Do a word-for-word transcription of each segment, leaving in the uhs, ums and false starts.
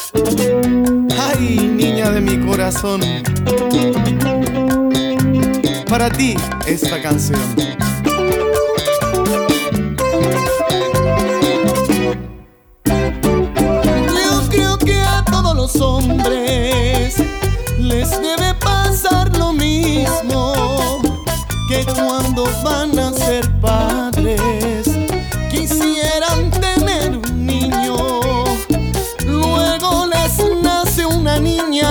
Ay, niña de mi corazón, para ti esta canción. Yo creo que a todos los hombres les debe pasar lo mismo, que cuando van a ser padres quisieran tener un niño. Luego les nace una niña,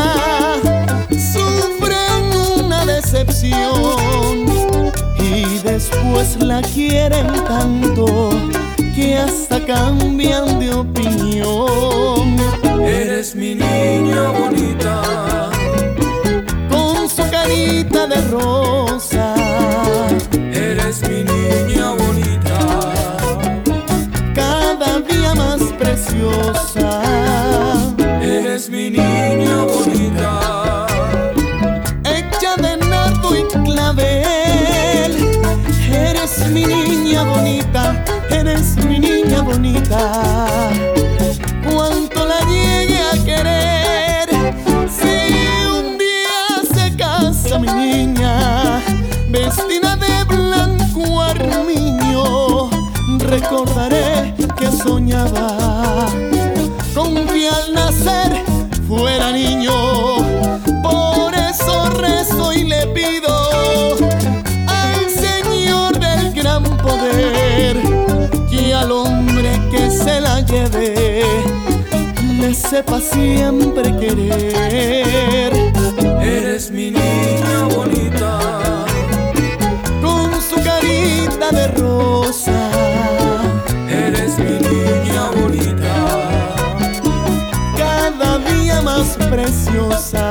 sufren una decepción y después la quieren tanto que hasta cambian de opinión. Eres mi niña bonita, con su carita de rosa. eres mi niña bonita, Cada día más preciosa. eres mi niña bonita, Hecha de nardo y clavel. Eres mi niña bonita, eres mi niña bonita. Cuánto la llegue a querer. Si un día se casa mi niña, vestida de blanco armiño, recordaré que soñaba con que al nacer fuera niño. Por eso rezo y le pido al Señor del gran poder que al hombre que se la lleve le sepa siempre querer. eres mi niña bonita, Con su carita de rosa. eres mi niña bonita, Cada día más preciosa.